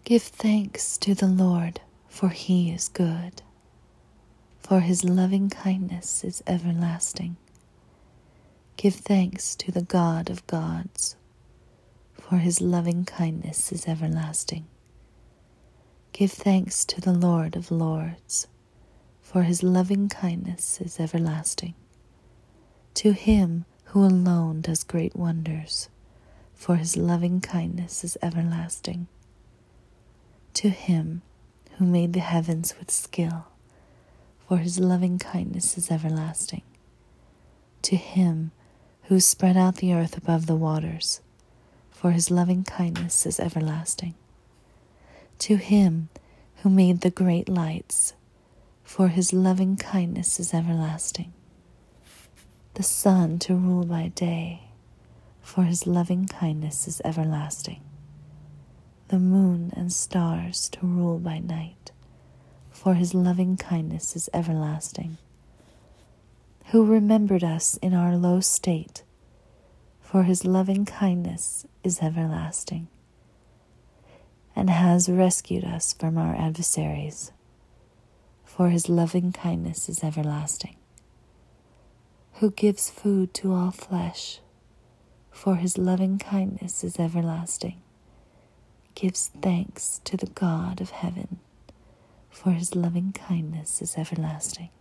Give thanks to the Lord, for he is good, for his loving kindness is everlasting. Give thanks to the God of gods, for his loving kindness is everlasting. Give thanks to the Lord of lords, for his loving kindness is everlasting. To him who alone does great wonders, for his loving kindness is everlasting. To him who made the heavens with skill, for his loving kindness is everlasting. To him who spread out the earth above the waters, for his loving kindness is everlasting. To him who made the great lights, for his loving kindness is everlasting. The sun to rule by day, for his loving kindness is everlasting. The moon and stars to rule by night, for his loving kindness is everlasting. Who remembered us in our low state, for his loving kindness is everlasting, and has rescued us from our adversaries, for his loving kindness is everlasting. Who gives food to all flesh, for his loving kindness is everlasting. Gives thanks to the God of heaven, for his loving kindness is everlasting.